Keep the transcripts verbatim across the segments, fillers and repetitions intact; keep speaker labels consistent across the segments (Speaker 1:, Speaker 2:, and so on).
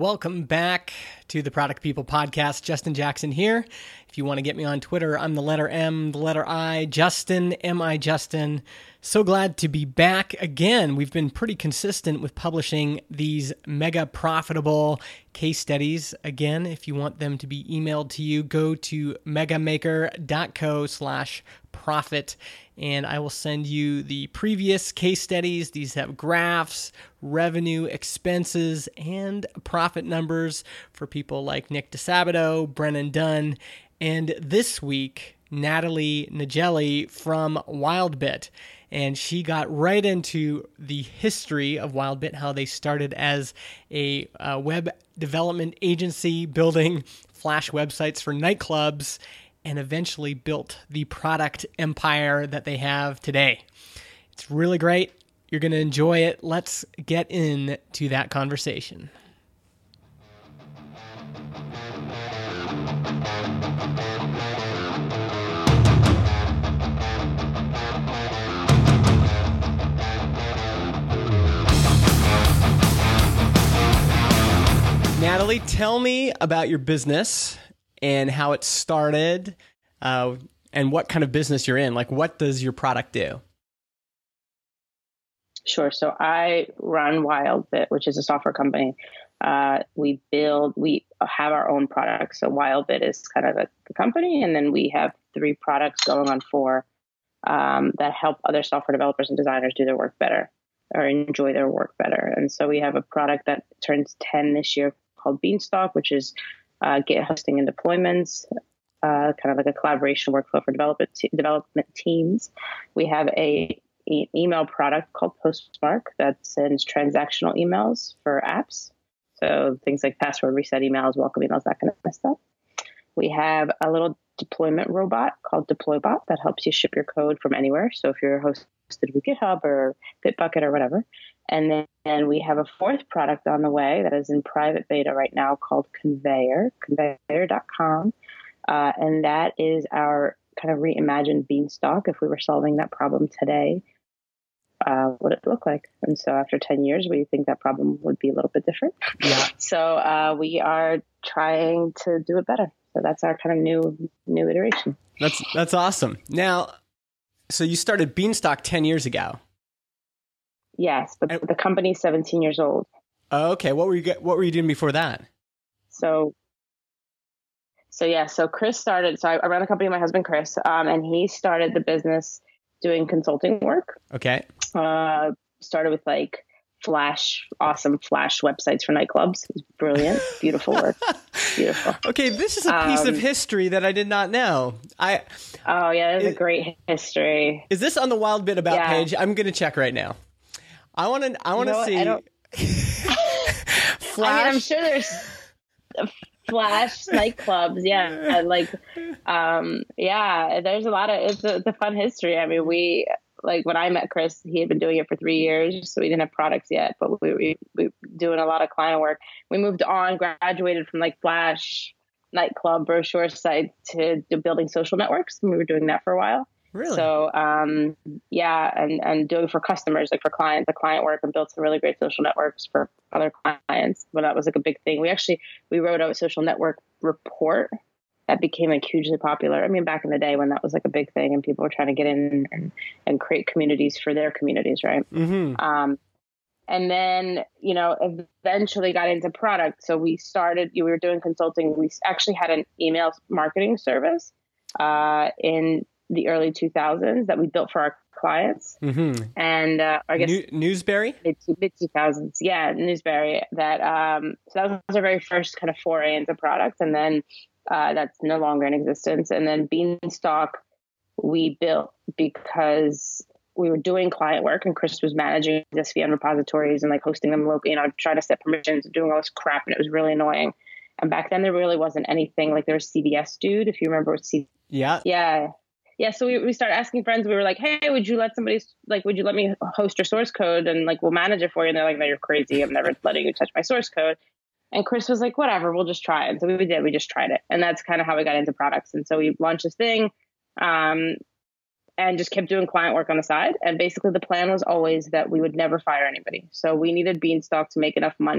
Speaker 1: Welcome back to the Product People Podcast. Justin Jackson here. If you want to get me on Twitter, I'm the letter M, the letter I, Justin, M I Justin. So glad to be back again. We've been pretty consistent with publishing these mega profitable case studies. Again, if you want them to be emailed to you, go to megamaker.co slash profit, and I will send you the previous case studies. These have graphs, revenue, expenses, and profit numbers for people like Nick DeSabato, Brennan Dunn, and this week, Natalie Nagelli from WildBit. And she got right into the history of WildBit, how they started as a uh, web development agency building Flash websites for nightclubs, and eventually built the product empire that they have today. It's really great. You're going to enjoy it. Let's get into that conversation. Natalie, tell me about your business and how it started, uh, and what kind of business you're in. Like, what does your product do?
Speaker 2: Sure. So I run WildBit, which is a software company. Uh, we build, we have our own products. So WildBit is kind of a, a company, and then we have three products going on four um, that help other software developers and designers do their work better or enjoy their work better. And so we have a product that turns ten this year called Beanstalk, which is uh, Git hosting and deployments, uh, kind of like a collaboration workflow for development te- development teams. We have a, a email product called Postmark that sends transactional emails for apps. So things like password reset emails, welcome emails, that kind of stuff. We have a little deployment robot called DeployBot that helps you ship your code from anywhere. So if you're hosted with GitHub or Bitbucket or whatever. And then and we have a fourth product on the way that is in private beta right now called Conveyor, conveyor dot com. Uh, and that is our kind of reimagined Beanstalk. If we were solving that problem today, uh, what would it look like? And so after ten years, we think that problem would be a little bit different.
Speaker 1: Yeah.
Speaker 2: So uh, we are trying to do it better. So that's our kind of new new iteration.
Speaker 1: That's that's awesome. Now, so you started Beanstalk ten years ago.
Speaker 2: Yes, but
Speaker 1: and,
Speaker 2: the company's seventeen years old.
Speaker 1: Oh, okay. What were you What were you doing before that?
Speaker 2: So, so yeah. So Chris started. So I, I ran the company with my husband Chris, um, and he started the business doing consulting work.
Speaker 1: Okay.
Speaker 2: Uh, started with like Flash, awesome Flash websites for nightclubs. It was brilliant, beautiful work, beautiful.
Speaker 1: Okay, this is a piece um, of history that I did not know. I.
Speaker 2: Oh yeah, there's a great history.
Speaker 1: Is this on the WildBit about
Speaker 2: yeah.
Speaker 1: page? I'm going to check right now. I want to. I want to
Speaker 2: you know
Speaker 1: see.
Speaker 2: Flash. I mean, I'm sure there's Flash nightclubs. Yeah, like, um, yeah. There's a lot of. It's a, it's a fun history. I mean, we like when I met Chris, he had been doing it for three years, so we didn't have products yet, but we we, we were doing a lot of client work. We moved on, graduated from like Flash nightclub brochure site to, to building social networks, and we were doing that for a while.
Speaker 1: Really?
Speaker 2: So, um, yeah, and, and doing for customers, like for client, the client work, and built some really great social networks for other clients. But that was like a big thing. We actually, we wrote a social network report that became like hugely popular. I mean, back in the day when that was like a big thing and people were trying to get in and, and create communities for their communities, right?
Speaker 1: Mm-hmm.
Speaker 2: Um, and then, you know, eventually got into product. So we started, we were doing consulting. We actually had an email marketing service uh, in the early two thousands that we built for our clients.
Speaker 1: Mm-hmm.
Speaker 2: And uh, I guess
Speaker 1: New- Newsberry?
Speaker 2: Mid two thousands. Yeah, Newsberry. That, um, so that was our very first kind of foray into product. And then uh, that's no longer in existence. And then Beanstalk we built because we were doing client work and Chris was managing S V N repositories and like hosting them locally, you know, trying to set permissions and doing all this crap. And it was really annoying. And back then there really wasn't anything like there was C D S Dude, if you remember what C D S.
Speaker 1: Yeah.
Speaker 2: Yeah. Yeah. So we, we started asking friends, we were like, hey, would you let somebody like, would you let me host your source code? And like, we'll manage it for you. And they're like, no, you're crazy. I'm never letting you touch my source code. And Chris was like, whatever, we'll just try it. And so we did, we just tried it. And that's kind of how we got into products. And so we launched this thing um, and just kept doing client work on the side. And basically the plan was always that we would never fire anybody. So we needed Beanstalk to make enough money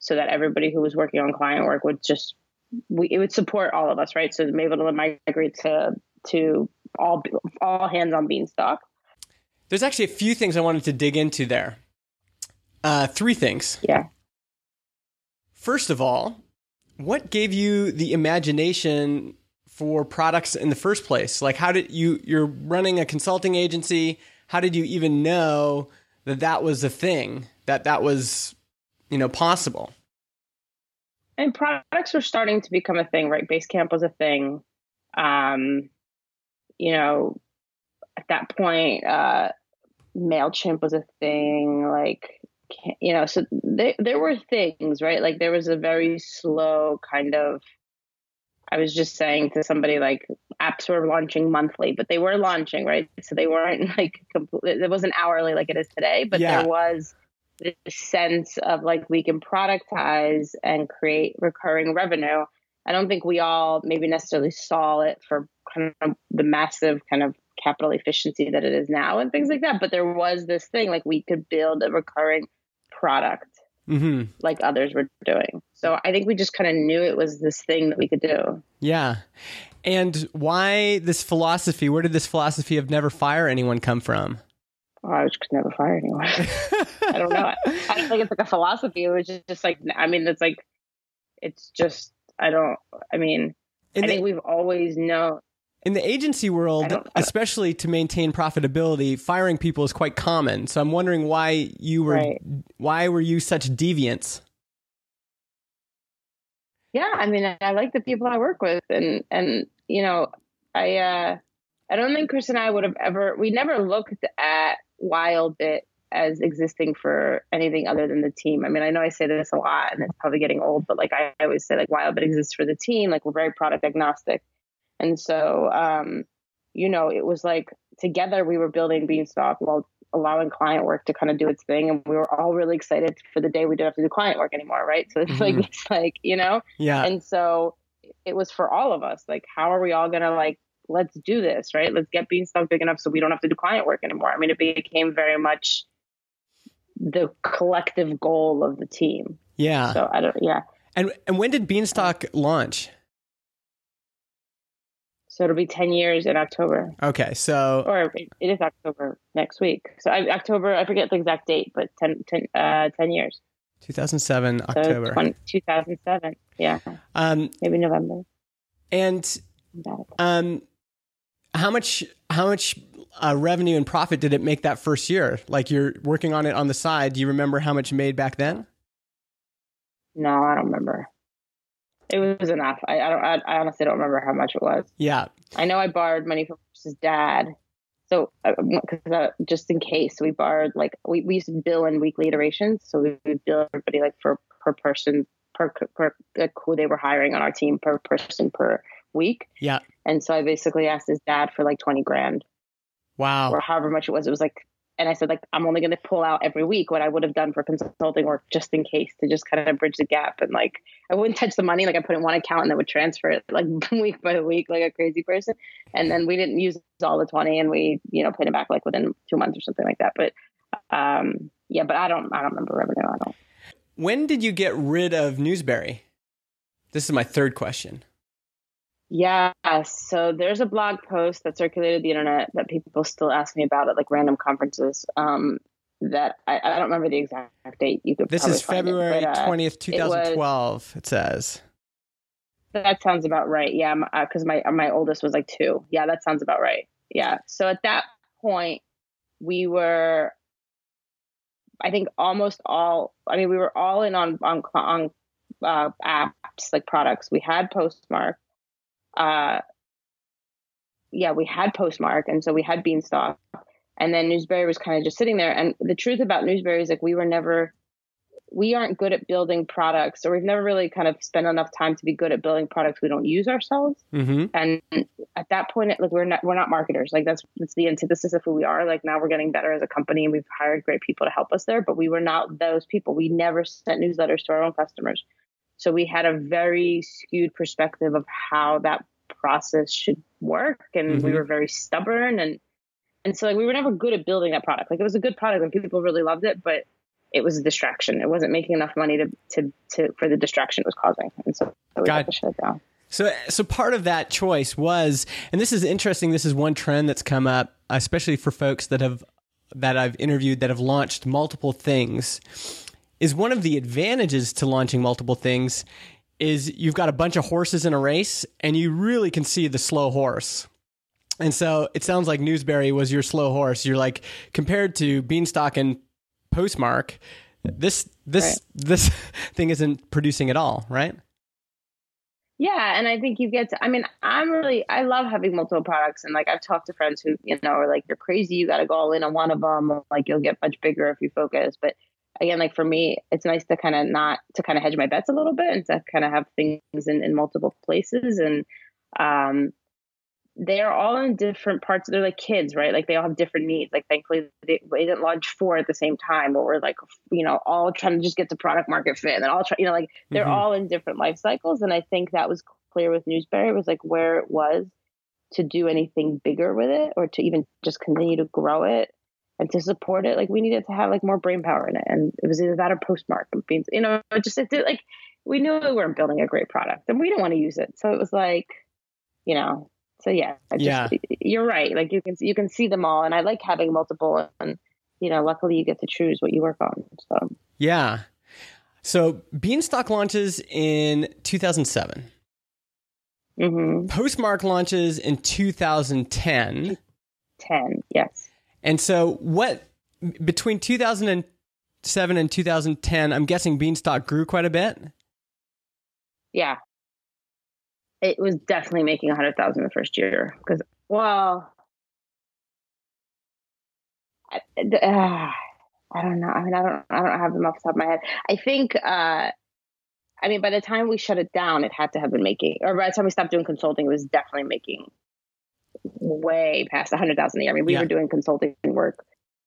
Speaker 2: so that everybody who was working on client work would just, we, it would support all of us, right? So maybe able to migrate to, to all, all hands on Beanstalk.
Speaker 1: There's actually a few things I wanted to dig into there. Uh, three things.
Speaker 2: Yeah.
Speaker 1: First of all, what gave you the imagination for products in the first place? Like, how did you, you're running a consulting agency. How did you even know that that was a thing, that that was, you know, possible?
Speaker 2: And products were starting to become a thing, right? Basecamp was a thing. Um, you know, at that point, uh, MailChimp was a thing. Like, you know, so they, there were things, right? Like there was a very slow kind of, I was just saying to somebody, like, apps were launching monthly, but they were launching, right? So they weren't like, complete, it wasn't hourly like it is today, but yeah. There was this sense of like, we can productize and create recurring revenue. I don't think we all maybe necessarily saw it for kind of the massive kind of capital efficiency that it is now and things like that. But there was this thing, like we could build a recurring product mm-hmm. like others were doing. So I think we just kind of knew it was this thing that we could do. Yeah.
Speaker 1: And why this philosophy? Where did this philosophy of never fire anyone come from?
Speaker 2: Oh, I just could never fire anyone. I don't know. I don't think it's like a philosophy. It was just, just like, I mean, it's like, it's just, I don't, I mean, in I the, think we've always known.
Speaker 1: In the agency world, I don't, I don't, especially to maintain profitability, firing people is quite common. So I'm wondering why you were, right. why were you such deviants?
Speaker 2: Yeah, I mean, I, I like the people I work with, and and you know, I uh, I don't think Chris and I would have ever, we never looked at Wildbit as existing for anything other than the team. I mean, I know I say this a lot, and it's probably getting old, but like I, I always say, like Wildbit exists for the team. Like we're very product agnostic. And so, um, you know, it was like together we were building Beanstalk while allowing client work to kind of do its thing. And we were all really excited for the day we didn't have to do client work anymore. Right. So it's mm-hmm. like, it's like, you know,
Speaker 1: yeah.
Speaker 2: And so it was for all of us. Like, how are we all going to like, let's do this, right? Let's get Beanstalk big enough so we don't have to do client work anymore. I mean, it became very much the collective goal of the team.
Speaker 1: Yeah.
Speaker 2: So I don't, yeah.
Speaker 1: And, and when did Beanstalk launch?
Speaker 2: So it'll be ten years in October.
Speaker 1: Okay, so...
Speaker 2: Or it, it is October next week. So I, October, I forget the exact date, but ten, ten, uh, ten years.
Speaker 1: two thousand seven, so October.
Speaker 2: twenty, two thousand seven, yeah.
Speaker 1: Um,
Speaker 2: Maybe November.
Speaker 1: And um, how much how much uh, revenue and profit did it make that first year? Like you're working on it on the side. Do you remember how much you made back then?
Speaker 2: No, I don't remember. It was enough. I, I don't. I, I honestly don't remember how much it was.
Speaker 1: Yeah.
Speaker 2: I know I borrowed money from his dad, so because uh, uh, just in case, we borrowed like we, we used to bill in weekly iterations, so we would bill everybody like for per person per per like, who they were hiring on our team per person per week.
Speaker 1: Yeah.
Speaker 2: And so I basically asked his dad for like twenty grand.
Speaker 1: Wow.
Speaker 2: Or however much it was. It was like. And I said, like, I'm only going to pull out every week what I would have done for consulting work just in case to just kind of bridge the gap. And like, I wouldn't touch the money. Like I put it in one account and then would transfer it like week by week, like a crazy person. And then we didn't use all the twenty and we, you know, paid it back like within two months or something like that. But um, yeah, but I don't, I don't remember revenue. I don't.
Speaker 1: When did you get rid of Newsberry? This is my third question.
Speaker 2: Yeah. So there's a blog post that circulated the internet that people still ask me about at like random conferences. Um, that I, I don't remember the exact date. You could.
Speaker 1: This is February twentieth, twenty twelve. It, was, it says.
Speaker 2: That sounds about right. Yeah, because my, uh, my my oldest was like two. Yeah, that sounds about right. Yeah. So at that point, we were. I think almost all. I mean, we were all in on on on uh, apps like products. We had Postmark. Uh, yeah, we had Postmark, and so we had Beanstalk, and then Newsberry was kind of just sitting there. And the truth about Newsberry is like we were never, we aren't good at building products, or we've never really kind of spent enough time to be good at building products we don't use ourselves.
Speaker 1: Mm-hmm.
Speaker 2: And at that point, like we're not we're not marketers. Like that's that's the antithesis of who we are. Like now we're getting better as a company, and we've hired great people to help us there. But we were not those people. We never sent newsletters to our own customers. So we had a very skewed perspective of how that process should work. And mm-hmm. we were very stubborn. And, and so like, we were never good at building that product. Like it was a good product and people really loved it, but it was a distraction. It wasn't making enough money to, to, to for the distraction it was causing. And so we
Speaker 1: Got
Speaker 2: had to shut it down.
Speaker 1: So, so part of that choice was, and this is interesting, this is one trend that's come up, especially for folks that have, that I've interviewed that have launched multiple things, is one of the advantages to launching multiple things is you've got a bunch of horses in a race and you really can see the slow horse. And so it sounds like Newsberry was your slow horse. You're like, compared to Beanstalk and Postmark, this this right. this thing isn't producing at all, right?
Speaker 2: Yeah, and I think you get to, I mean, I'm really, I love having multiple products. And like, I've talked to friends who, you know, are like, you're crazy, you got to go all in on one of them. Like, you'll get much bigger if you focus. But again, like for me, it's nice to kind of not, to kind of hedge my bets a little bit and to kind of have things in, in multiple places. And um, they're all in different parts. They're like kids, right? Like they all have different needs. Like thankfully they, they didn't launch four at the same time, or we're like, you know, all trying to just get to product market fit, and then all try, you know, like they're mm-hmm. all in different life cycles. And I think that was clear with Newsberry, was like where it was to do anything bigger with it, or to even just continue to grow it and to support it. Like we needed to have like more brain power in it. And it was either that or Postmark. Beans, you know, it just, it did, like we knew we weren't building a great product and we didn't want to use it. So it was like, you know, So yeah, I just,
Speaker 1: yeah,
Speaker 2: you're right. Like you can you can see them all, and I like having multiple. And you know, luckily you get to choose what you work on. So
Speaker 1: yeah. So Beanstalk launches in two thousand seven.
Speaker 2: Mm-hmm.
Speaker 1: Postmark launches in two thousand ten.
Speaker 2: Ten, yes.
Speaker 1: And so what between two thousand seven and two thousand ten? I'm guessing Beanstalk grew quite a bit.
Speaker 2: Yeah. It was definitely making a hundred thousand the first year because, well, I, uh, I don't know. I mean, I don't, I don't have them off the top of my head. I think, uh, I mean, by the time we shut it down, it had to have been making, or by the time we stopped doing consulting, it was definitely making way past a hundred thousand a year. I mean, we yeah. were doing consulting work.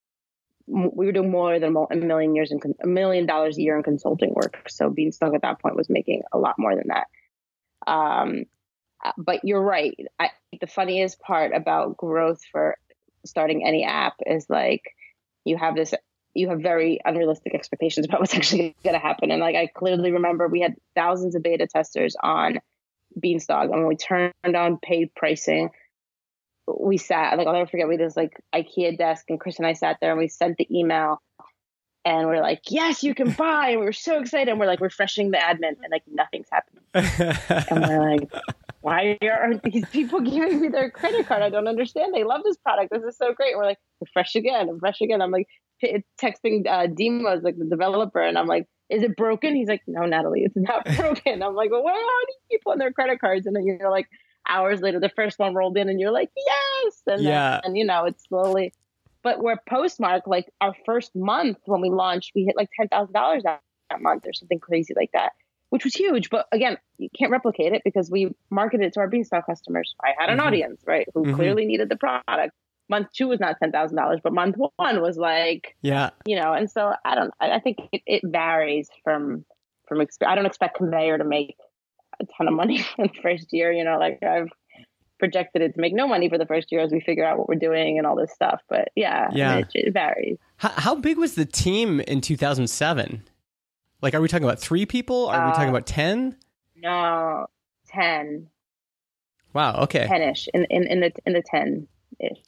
Speaker 2: We were doing more than a million years in a million dollars a year in consulting work. So Beanstalk at that point was making a lot more than that. Um, but you're right. I think the funniest part about growth for starting any app is like you have this, you have very unrealistic expectations about what's actually going to happen. And like I clearly remember we had thousands of beta testers on Beanstalk, and when we turned on paid pricing, we sat like I'll never forget. We did this like IKEA desk, and Chris and I sat there and we sent the email. And we're like, yes, you can buy. And we were so excited. And we're like refreshing the admin, and like nothing's happening. And we're like, why aren't these people giving me their credit card? I don't understand. They love this product. This is so great. And we're like, refresh again, refresh again. I'm like t- texting uh, Demos, like the developer. And I'm like, is it broken? He's like, no, Natalie, it's not broken. I'm like, well, where are these people and their credit cards? And then you're like, hours later, the first one rolled in and you're like, yes. And
Speaker 1: yeah.
Speaker 2: then, and you know, it's slowly. But where Postmark, like our first month when we launched, we hit like ten thousand dollars that, that month or something crazy like that, which was huge. But again, you can't replicate it because we marketed it to our Beanstalk customers. I had an mm-hmm. audience, right, who mm-hmm. clearly needed the product. Month two was not ten thousand dollars, but month one was like,
Speaker 1: yeah, you
Speaker 2: know, and so I don't, I think it, it varies from, from, exp- I don't expect Conveyor to make a ton of money for the first year, you know, like I've projected it to make no money for the first year as we figure out what we're doing and all this stuff. But yeah,
Speaker 1: yeah.
Speaker 2: I mean, it, it varies.
Speaker 1: How, how big was the team in two thousand seven? Like, are we talking about three people? Are uh, we talking about ten?
Speaker 2: No, ten.
Speaker 1: Wow. Okay.
Speaker 2: ten-ish in, in, in the, in the ten-ish.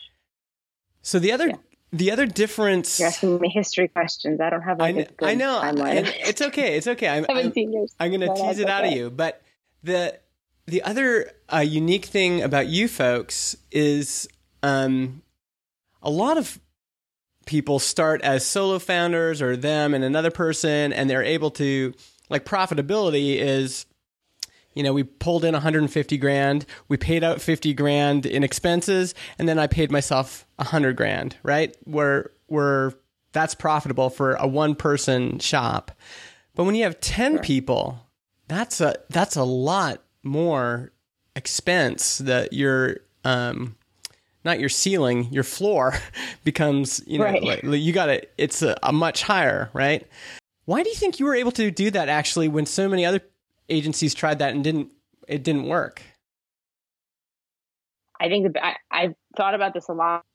Speaker 1: So the other,
Speaker 2: yeah.
Speaker 1: the other difference.
Speaker 2: You're asking me history questions. I don't have like
Speaker 1: I,
Speaker 2: a good
Speaker 1: I know.
Speaker 2: timeline.
Speaker 1: It's okay. It's okay. I'm,
Speaker 2: seventeen
Speaker 1: I'm,
Speaker 2: years.
Speaker 1: I'm going to tease it out okay. of you. But the, The other uh, unique thing about you folks is um, a lot of people start as solo founders or them and another person, and they're able to, like profitability is, you know, we pulled in one hundred fifty grand, we paid out fifty grand in expenses, and then I paid myself one hundred grand, right? Where, where that's profitable for a one person shop. But when you have ten sure. people, that's a, that's a lot more expense that your um not your ceiling, your floor becomes, you know, right. like, you got to, it's a, a much higher, right? Why do you think you were able to do that actually when so many other agencies tried that and didn't, it didn't work?
Speaker 2: I think the, I, I've thought about this a lot,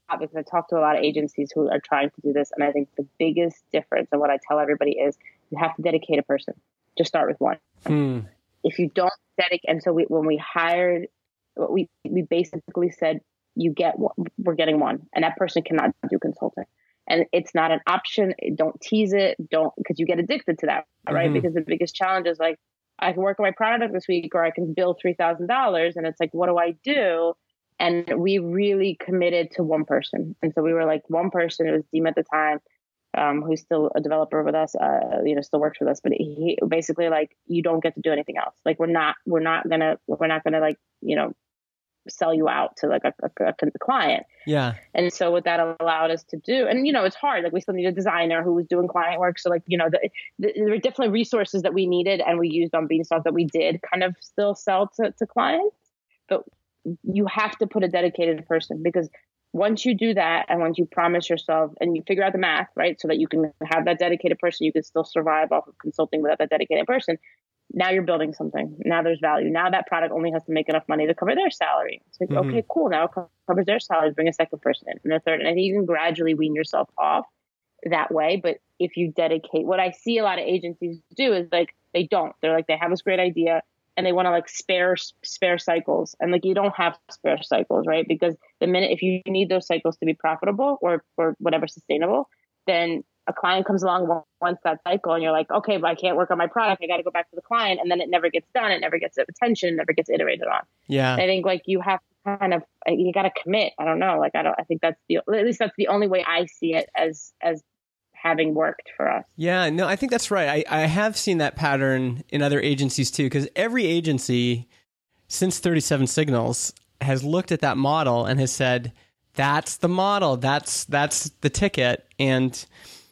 Speaker 2: because I talk to a lot of agencies who are trying to do this. And I think the biggest difference and what I tell everybody is you have to dedicate a person. Just start with one. Hmm. If you don't dedicate, and so we, when we hired, we, we basically said, you get one, we're getting one, and that person cannot do consulting. And it's not an option. Don't tease it. Don't, because you get addicted to that, right? Mm-hmm. Because the biggest challenge is like, I can work on my product this week, or I can bill three thousand dollars. And it's like, what do I do? And we really committed to one person. And so we were like one person. It was Deem at the time, um, who's still a developer with us, uh, you know, still works with us. But he basically like, you don't get to do anything else. Like we're not, we're not gonna, we're not gonna like, you know, sell you out to like a, a, a client.
Speaker 1: Yeah.
Speaker 2: And so what that allowed us to do, and, you know, it's hard. Like we still need a designer who was doing client work. So like, you know, the, the, there were definitely resources that we needed and we used on Beanstalk that we did kind of still sell to, to clients. But you have to put a dedicated person, because once you do that and once you promise yourself and you figure out the math, right, so that you can have that dedicated person, you can still survive off of consulting without that dedicated person. Now you're building something. Now there's value. Now that product only has to make enough money to cover their salary. It's like, mm-hmm. okay, cool. Now it covers their salary. Bring a second person in and a third. And I think you can gradually wean yourself off that way. But if you dedicate, what I see a lot of agencies do is like, they don't. They're like, they have this great idea and they want to like spare, spare cycles. And like, you don't have spare cycles, right? Because the minute, if you need those cycles to be profitable or, or whatever sustainable, then a client comes along once that cycle and you're like, okay, but I can't work on my product. I got to go back to the client. And then it never gets done. It never gets attention, never gets iterated on.
Speaker 1: Yeah.
Speaker 2: And I think like you have to kind of, you got to commit. I don't know. Like, I don't, I think that's the, at least that's the only way I see it as, as having worked for us.
Speaker 1: Yeah, no, I think that's right. I, I have seen that pattern in other agencies too, because every agency since thirty-seven Signals has looked at that model and has said, that's the model. That's, that's the ticket. And,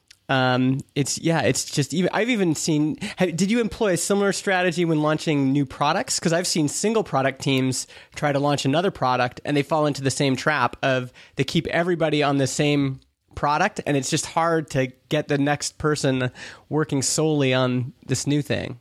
Speaker 1: Um, it's, yeah, it's just even, I've even seen, have, did you employ a similar strategy when launching new products? Cause I've seen single product teams try to launch another product and they fall into the same trap of they keep everybody on the same product. And it's just hard to get the next person working solely on this new thing.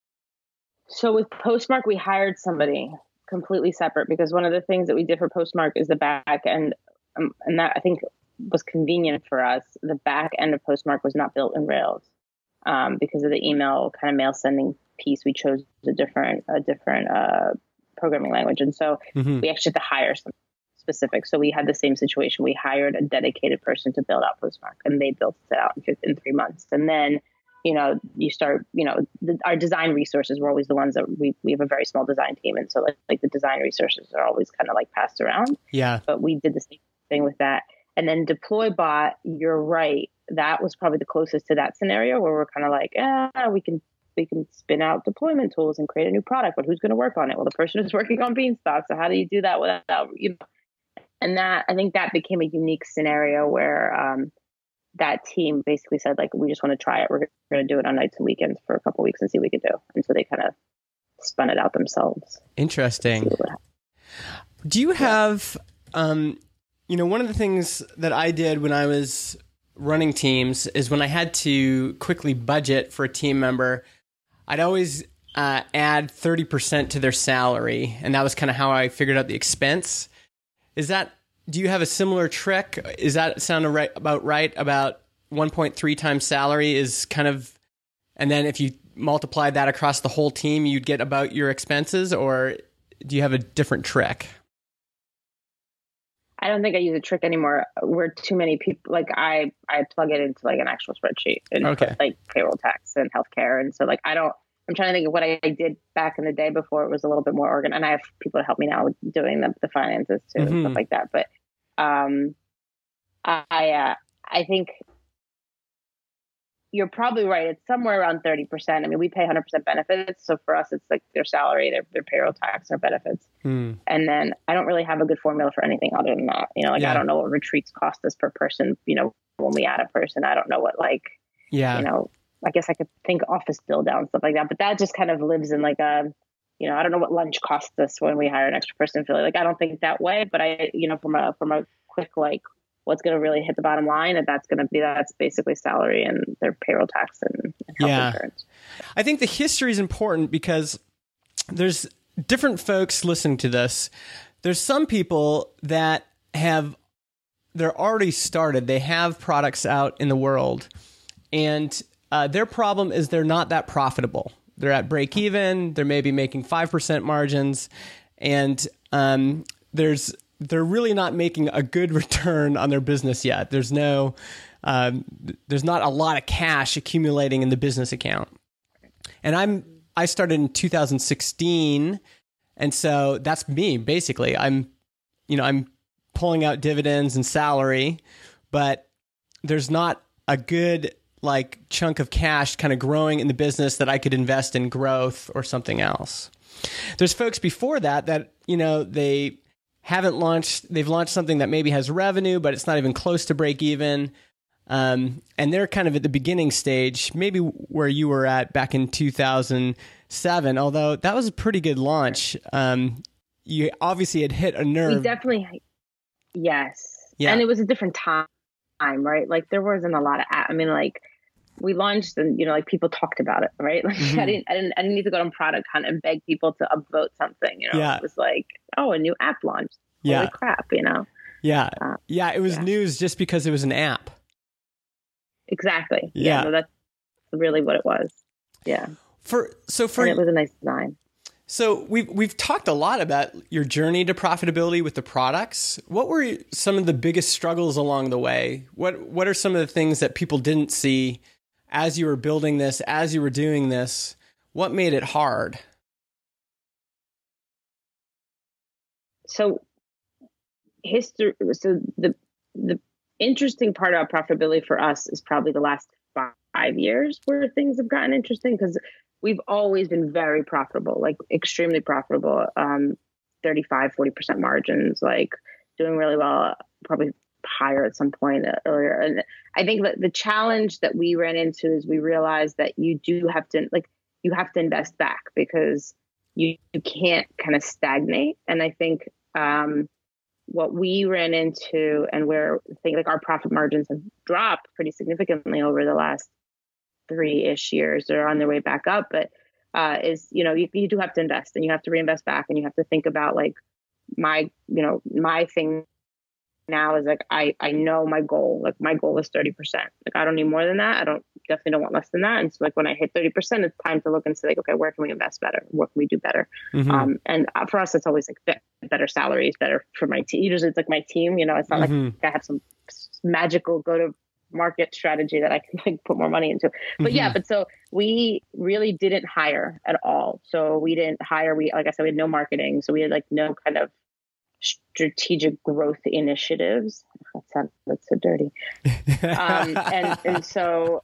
Speaker 2: So with Postmark, we hired somebody completely separate, because one of the things that we did for Postmark is the back end. Um, and that I think was convenient for us. The back end of Postmark was not built in Rails um, because of the email kind of mail sending piece. We chose a different, a different uh, programming language. And so mm-hmm. we actually had to hire some specific. So we had the same situation. We hired a dedicated person to build out Postmark, and they built it out in, in three months. And then, you know, you start, you know, the, our design resources were always the ones that we, we have a very small design team. And so like, like the design resources are always kind of like passed around.
Speaker 1: Yeah.
Speaker 2: But we did the same thing with that. And then DeployBot, you're right. That was probably the closest to that scenario where we're kind of like, ah, we can we can spin out deployment tools and create a new product, but who's going to work on it? Well, the person is working on Beanstalk. So how do you do that without, you know? And that, I think that became a unique scenario where um, that team basically said, like, we just want to try it. We're going to do it on nights and weekends for a couple of weeks and see what we could do. And so they kind of spun it out themselves.
Speaker 1: Interesting. Do you have... Um, You know, one of the things that I did when I was running teams is when I had to quickly budget for a team member, I'd always uh, add thirty percent to their salary. And that was kind of how I figured out the expense. Is that, do you have a similar trick? Is that sound right, about right? About one point three times salary is kind of, and then if you multiply that across the whole team, you'd get about your expenses, or do you have a different trick?
Speaker 2: I don't think I use a trick anymore. We're too many people. Like I, I plug it into like an actual spreadsheet and
Speaker 1: okay.
Speaker 2: put, like payroll tax and healthcare. And so like, I don't, I'm trying to think of what I did back in the day before it was a little bit more organized. And I have people to help me now with doing the, the finances too mm-hmm. and stuff like that. But um, I, uh, I think you're probably right. It's somewhere around thirty percent. I mean, we pay one hundred percent benefits. So for us, it's like their salary, their, their payroll tax, their benefits. Mm. And then I don't really have a good formula for anything other than that. You know, like yeah. I don't know what retreats cost us per person. You know, when we add a person, I don't know what like,
Speaker 1: yeah.
Speaker 2: you know, I guess I could think office bill down, stuff like that. But that just kind of lives in like a, you know, I don't know what lunch costs us when we hire an extra person. Philly. Like, I don't think that way, but I, you know, from a, from a quick, like, what's going to really hit the bottom line, and that's going to be that's basically salary and their payroll tax and, and health
Speaker 1: yeah.
Speaker 2: insurance.
Speaker 1: I think the history is important because there's different folks listening to this. There's some people that have they're already started. They have products out in the world, and uh, their problem is they're not that profitable. They're at break even. They're maybe making five percent margins, and um, there's they're really not making a good return on their business yet. There's no um, there's not a lot of cash accumulating in the business account. And I'm I started in two thousand sixteen, and so that's me basically. I'm you know I'm pulling out dividends and salary, but there's not a good like chunk of cash kind of growing in the business that I could invest in growth or something else. There's folks before that that, you know, they haven't launched, they've launched something that maybe has revenue, but it's not even close to break even. Um, and they're kind of at the beginning stage, maybe where you were at back in two thousand seven, although that was a pretty good launch. Um, you obviously had hit a nerve.
Speaker 2: We definitely, yes.
Speaker 1: Yeah.
Speaker 2: And it was a different time, right? Like there wasn't a lot of, I mean, like we launched and, you know, like people talked about it, right? Like mm-hmm. I didn't, I didn't, I didn't need to go on product hunt and beg people to upvote something, you know,
Speaker 1: yeah.
Speaker 2: It was like, oh, a new app launched.
Speaker 1: Yeah.
Speaker 2: Holy crap, you know?
Speaker 1: Yeah.
Speaker 2: Uh,
Speaker 1: yeah. It was yeah. news just because it was an app.
Speaker 2: Exactly.
Speaker 1: Yeah.
Speaker 2: yeah so that's really what it was. Yeah.
Speaker 1: For, so for,
Speaker 2: and it was a nice design.
Speaker 1: So we've we've talked a lot about your journey to profitability with the products. What were some of the biggest struggles along the way? What what are some of the things that people didn't see as you were building this, as you were doing this? What made it hard?
Speaker 2: So history. So the the interesting part about profitability for us is probably the last five years where things have gotten interesting because we've always been very profitable, like extremely profitable, um, thirty-five, forty percent margins, like doing really well, probably higher at some point earlier. And I think that the challenge that we ran into is we realized that you do have to, like, you have to invest back because you, you can't kind of stagnate. And I think um, what we ran into and where I think like our profit margins have dropped pretty significantly over the last three-ish years. They're on their way back up, but uh, is, you know, you, you do have to invest and you have to reinvest back and you have to think about like my, you know, my thing now is like, I, I know my goal, like my goal is thirty percent. Like I don't need more than that. I don't definitely don't want less than that. And so like when I hit thirty percent, it's time to look and say like, okay, where can we invest better? What can we do better? Mm-hmm. Um, and for us, it's always like better salaries, better for my team. Usually it's like my team, you know, it's not mm-hmm. like I have some magical go to market strategy that I can like put more money into. But mm-hmm. yeah, but so we really didn't hire at all. So we didn't hire, we, like I said, we had no marketing. So we had like no kind of strategic growth initiatives. That sounds that's so dirty. Um, and, and so,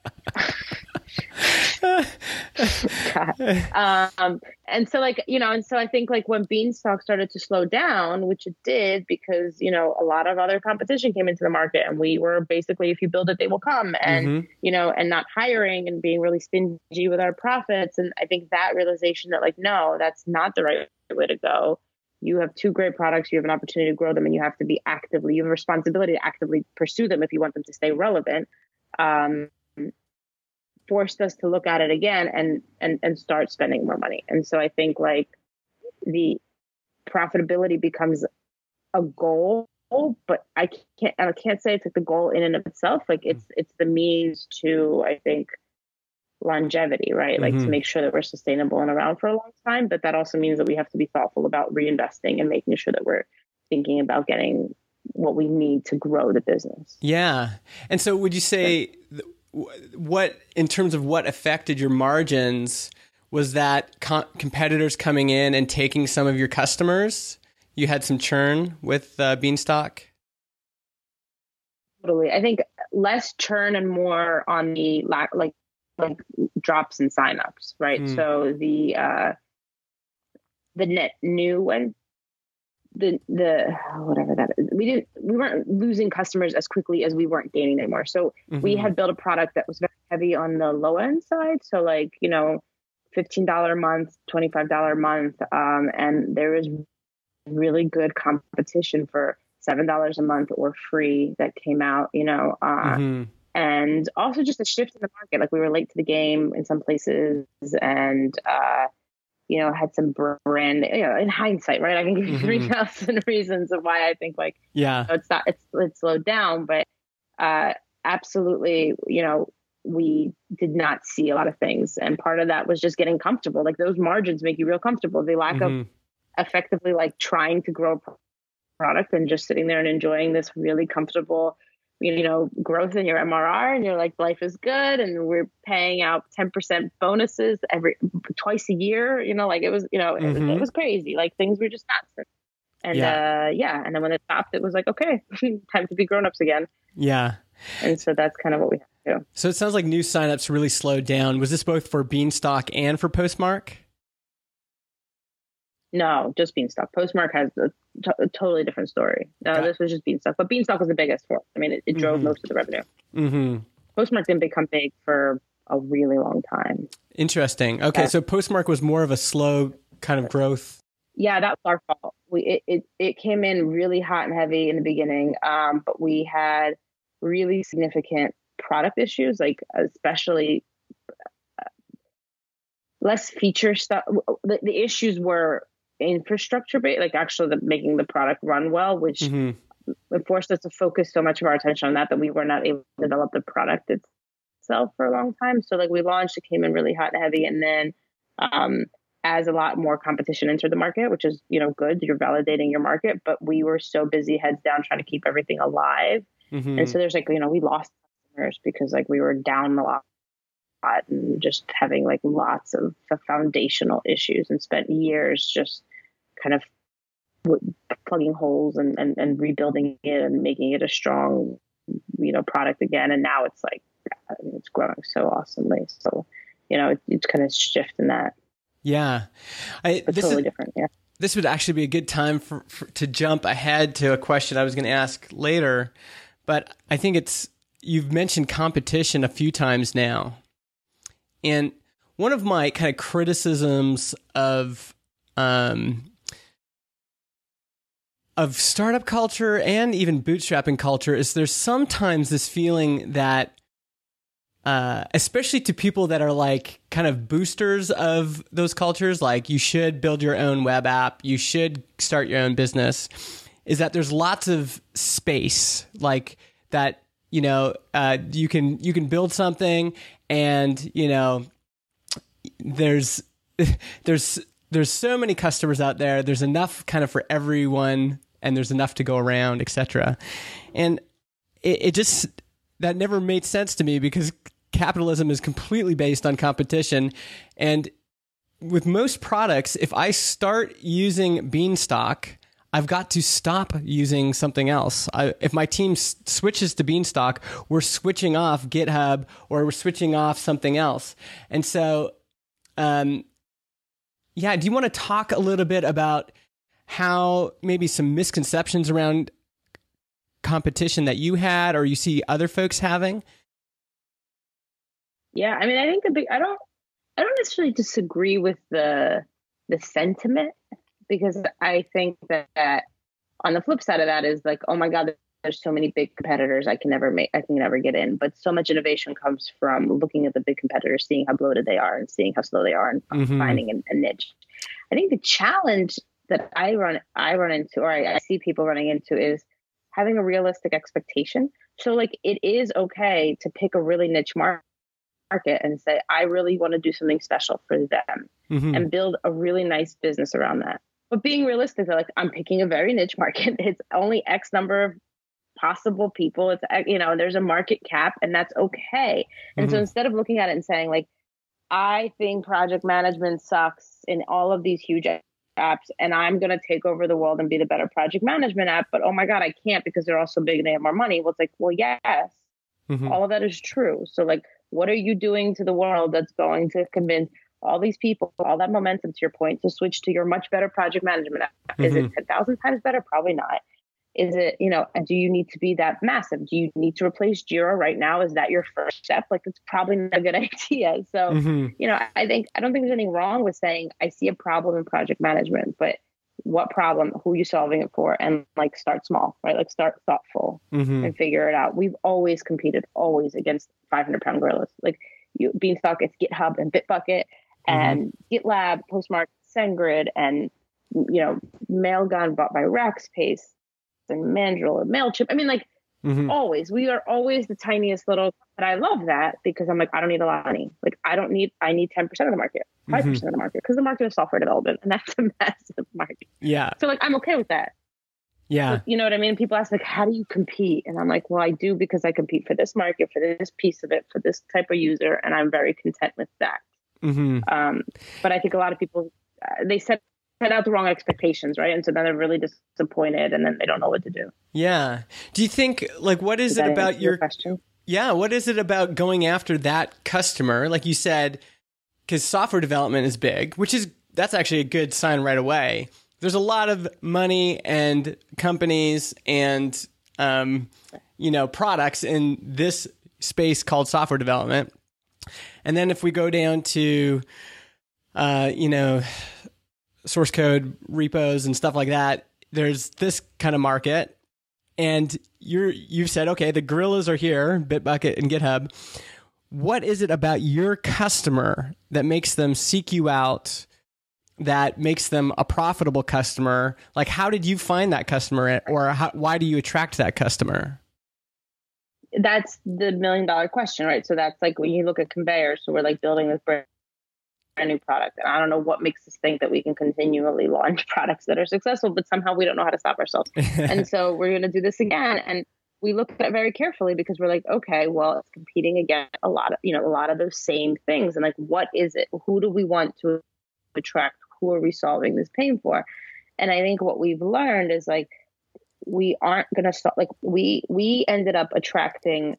Speaker 2: God. Um, and so like, you know, and so I think like when Beanstalk started to slow down, which it did because, you know, a lot of other competition came into the market and we were basically, if you build it, they will come and, mm-hmm. you know, and not hiring and being really stingy with our profits. And I think that realization that like, no, that's not the right way to go. You have two great products, you have an opportunity to grow them, and you have to be actively, you have a responsibility to actively pursue them if you want them to stay relevant, um, forced us to look at it again and, and, and start spending more money. And so I think like the profitability becomes a goal, but I can't, I can't say it's like the goal in and of itself. Like it's, it's the means to, I think, longevity, right? Like mm-hmm. to make sure that we're sustainable and around for a long time. But that also means that we have to be thoughtful about reinvesting and making sure that we're thinking about getting what we need to grow the business.
Speaker 1: Yeah. And so would you say what, in terms of what affected your margins, was that co- competitors coming in and taking some of your customers? You had some churn with uh, Beanstalk?
Speaker 2: Totally. I think less churn and more on the lack, like, like drops and signups, right? Mm. So the uh, the net new and the the whatever that is, we didn't we weren't losing customers as quickly as we weren't gaining anymore. So mm-hmm. we had built a product that was very heavy on the low end side. So like you know, fifteen dollars a month, twenty-five dollars a month, um, and there was really good competition for seven dollars a month or free that came out. You know. Uh, mm-hmm. And also just a shift in the market. Like we were late to the game in some places and, uh, you know, had some brand, you know, in hindsight, right? I can give you mm-hmm. three thousand reasons of why I think like,
Speaker 1: yeah,
Speaker 2: you know, it's not, it's, it's slowed down, but, uh, absolutely, you know, we did not see a lot of things. And part of that was just getting comfortable. Like those margins make you real comfortable. The lack mm-hmm. of effectively like trying to grow a product and just sitting there and enjoying this really comfortable, you know, growth in your M R R, and you're like, life is good. And we're paying out ten percent bonuses every twice a year, you know, like it was, you know, mm-hmm. it, was, it was crazy. Like things were just nuts. And yeah. uh, yeah. And then when it stopped, it was like, okay, time to be grownups again.
Speaker 1: Yeah.
Speaker 2: And so that's kind of what we have to do.
Speaker 1: So it sounds like new signups really slowed down. Was this both for Beanstalk and for Postmark?
Speaker 2: No, just Beanstalk. Postmark has a, t- a totally different story. No, this was just Beanstalk. But Beanstalk was the biggest for us. I mean, it, it drove mm-hmm. most of the revenue.
Speaker 1: Mm-hmm.
Speaker 2: Postmark didn't become big for a really long time.
Speaker 1: Interesting. Okay, yeah. So Postmark was more of a slow kind of growth.
Speaker 2: Yeah, that was our fault. We it, it, it came in really hot and heavy in the beginning, um, but we had really significant product issues, like especially uh, less feature stuff. The, the issues were infrastructure based, like actually the, making the product run well, which mm-hmm. it forced us to focus so much of our attention on that that we were not able to develop the product itself for a long time. So like we launched, it came in really hot and heavy, and then um, as a lot more competition entered the market, which is, you know, good, you're validating your market, but we were so busy heads down trying to keep everything alive. Mm-hmm. And so there's like, you know, we lost customers because like we were down a lot and just having like lots of foundational issues, and spent years just kind of w- plugging holes and, and, and rebuilding it and making it a strong, you know, product again. And now it's like, I mean, it's growing so awesomely. So, you know, it, it's kind of shifting that.
Speaker 1: Yeah. I,
Speaker 2: it's totally is, different. Yeah.
Speaker 1: This would actually be a good time for, for to jump ahead to a question I was going to ask later, but I think it's, you've mentioned competition a few times now. And one of my kind of criticisms of, um, of startup culture and even bootstrapping culture is there's sometimes this feeling that, uh, especially to people that are like kind of boosters of those cultures, like you should build your own web app, you should start your own business, is that there's lots of space, like that, you know, uh, you can, you can build something and, you know, there's, there's, there's so many customers out there. There's enough kind of for everyone, and there's enough to go around, et cetera. And it, it just, that never made sense to me because capitalism is completely based on competition. And with most products, if I start using Beanstalk, I've got to stop using something else. I, if my team s- switches to Beanstalk, we're switching off GitHub or we're switching off something else. And so, um, yeah, do you want to talk a little bit about how maybe some misconceptions around competition that you had or you see other folks having?
Speaker 2: Yeah, I mean, I think the big, I don't, I don't necessarily disagree with the the sentiment, because I think that, that on the flip side of that is like, oh my God, there's so many big competitors. I can never make, I can never get in. But so much innovation comes from looking at the big competitors, seeing how bloated they are and seeing how slow they are, and mm-hmm. finding a, a niche. I think the challenge that I run, I run into, or I, I see people running into, is having a realistic expectation. So like, it is okay to pick a really niche market and say, I really want to do something special for them, mm-hmm. and build a really nice business around that. But being realistic, they're like, I'm picking a very niche market. It's only X number of possible people. It's, you know, there's a market cap, and that's okay. And mm-hmm. so instead of looking at it and saying like, I think project management sucks in all of these huge apps, and I'm going to take over the world and be the better project management app, but oh my God, I can't because they're all so big and they have more money. Well, it's like, well, yes, mm-hmm. all of that is true. So like, what are you doing to the world that's going to convince all these people, all that momentum, to your point, to switch to your much better project management app? Mm-hmm. Is it ten thousand times better? Probably not. Is it, you know, and do you need to be that massive? Do you need to replace Jira right now? Is that your first step? Like, it's probably not a good idea. So, mm-hmm. you know, I think, I don't think there's anything wrong with saying, I see a problem in project management, but what problem, who are you solving it for? And like, start small, right? Like, start thoughtful mm-hmm. and figure it out. We've always competed, always, against five hundred pound gorillas. Like, you, Beanstalk, it's GitHub and Bitbucket and mm-hmm. GitLab, Postmark, SendGrid and, you know, Mailgun bought by Rackspace and Mandrill and MailChimp. I mean, like, mm-hmm. always, we are always the tiniest little, but I love that because I'm like, I don't need a lot of money. Like, I don't need, I need ten percent of the market, five percent mm-hmm. of the market, because the market is software development and that's a massive market.
Speaker 1: Yeah.
Speaker 2: So like, I'm okay with that.
Speaker 1: Yeah.
Speaker 2: So, you know what I mean? People ask like, how do you compete? And I'm like, well, I do because I compete for this market, for this piece of it, for this type of user. And I'm very content with that. Mm-hmm. Um, but I think a lot of people, uh, they set, set out the wrong expectations, right? And so then they're really disappointed and then they don't know what to do.
Speaker 1: Yeah. Do you think, like, what is
Speaker 2: Does
Speaker 1: it about your,
Speaker 2: your question?
Speaker 1: Yeah. What is it about going after that customer? Like you said, because software development is big, which is, that's actually a good sign right away. There's a lot of money and companies and, um, you know, products in this space called software development. And then if we go down to, uh, you know, source code repos and stuff like that, there's this kind of market. And you're, you've said, okay, the gorillas are here, Bitbucket and GitHub. What is it about your customer that makes them seek you out, that makes them a profitable customer? Like, how did you find that customer, or how, why do you attract that customer?
Speaker 2: That's the million dollar question, right? So that's like when you look at Conveyor. So we're like building this brand new product. And I don't know what makes us think that we can continually launch products that are successful, but somehow we don't know how to stop ourselves. And so we're going to do this again. And we look at it very carefully because we're like, okay, well, it's competing against a lot of, you know, a lot of those same things. And like, what is it? Who do we want to attract? Who are we solving this pain for? And I think what we've learned is like, we aren't going to stop. Like we, we ended up attracting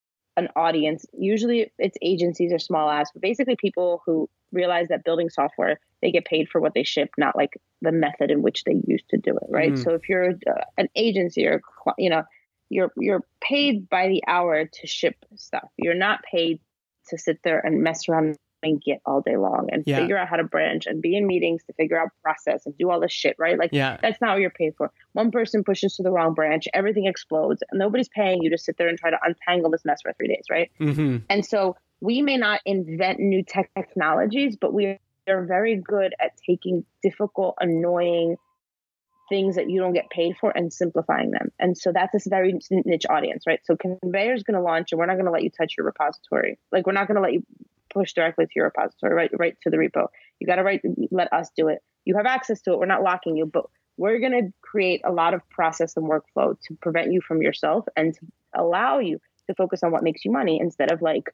Speaker 2: an audience. Usually it's agencies or small apps, but basically people who realize that building software, they get paid for what they ship, not like the method in which they used to do it. Right. Mm. So if you're uh, an agency or, you know, you're, you're paid by the hour to ship stuff. You're not paid to sit there and mess around and Git all day long and yeah. figure out how to branch and be in meetings to figure out process and do all this shit, right? Like yeah. that's not what you're paid for. One person pushes to the wrong branch, everything explodes, and nobody's paying you to sit there and try to untangle this mess for three days, right? Mm-hmm. And so we may not invent new tech technologies, but we are very good at taking difficult, annoying things that you don't get paid for and simplifying them. And so that's this very niche audience, right? So Conveyor is going to launch and we're not going to let you touch your repository. Like we're not going to let you push directly to your repository, right, right to the repo. You got to write, let us do it. You have access to it. We're not locking you, but we're going to create a lot of process and workflow to prevent you from yourself and to allow you to focus on what makes you money instead of like